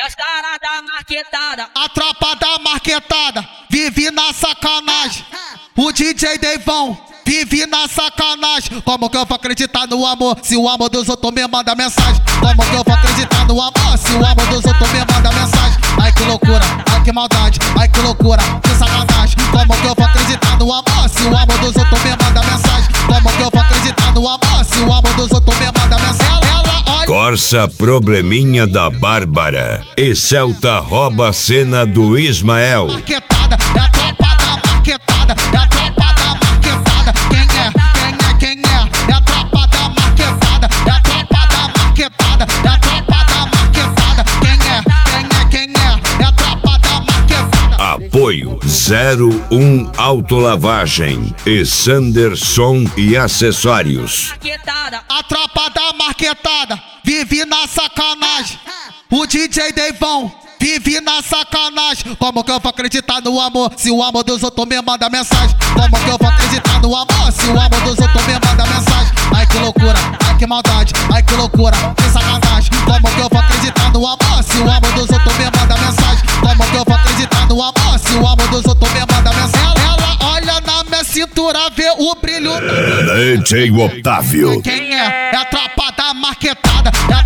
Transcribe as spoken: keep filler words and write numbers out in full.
É os caras da marquetada. A tropa da marquetada vive na sacanagem. O D J Deivão vive na sacanagem. Como que eu vou acreditar no amor se o amor dos outros me manda mensagem? Como que eu vou acreditar no amor se o amor dos outros me manda mensagem? Ai que loucura, ai que maldade, ai que loucura, que sacanagem. Como que eu vou acreditar no amor se o amor dos outros me manda mensagem? Como que eu vou acreditar no amor se o amor dos outros me manda mensagem? Ela olha... Corsa Probleminha da Bárbara e Celta rouba a cena do Ismael. Marquetada, é a tropa da marquetada, é a tropa da marquetada. Quem é, quem é, quem é? É a tropa da marquetada, é a tropa da marquetada, é a tropa da marquetada. Quem é, quem é, quem é? É a tropa da marquetada. Apoio zero um Autolavagem e Sanderson e Acessórios. Marquetada. A tropa da marquetada vive na sacanagem. O D J Deivão vive na sacanagem. Como que eu vou acreditar no amor se o amor dos outros me manda mensagem? Como que eu vou acreditar no amor se o amor dos outros me manda mensagem? Ai que loucura, ai que maldade, ai que loucura, que sacanagem. Como que eu vou acreditar no amor se o amor dos outros me manda mensagem? Como que eu vou acreditar no amor se o amor dos outros me manda mensagem? Ela olha na minha cintura, vê o brilho. D J Otávio. Quem é? É a tropa da marquetada, é a